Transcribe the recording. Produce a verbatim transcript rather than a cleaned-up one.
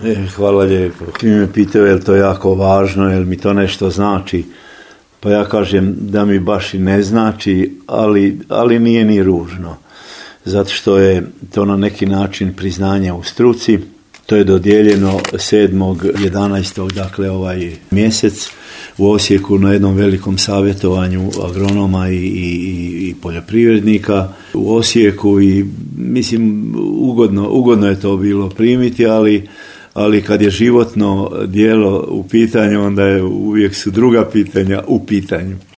E, hvala lijepo. Svi me pitaju je li to jako važno, je li mi to nešto znači. Pa ja kažem da mi baš i ne znači, ali, ali nije ni ružno. Zato što je to na neki način priznanje u struci. To je dodijeljeno sedmog jedanaestog dakle ovaj mjesec u Osijeku na jednom velikom savjetovanju agronoma i, i, i poljoprivrednika u Osijeku i mislim ugodno, ugodno je to bilo primiti, ali, ali kad je životno djelo u pitanju onda je uvijek su druga pitanja u pitanju.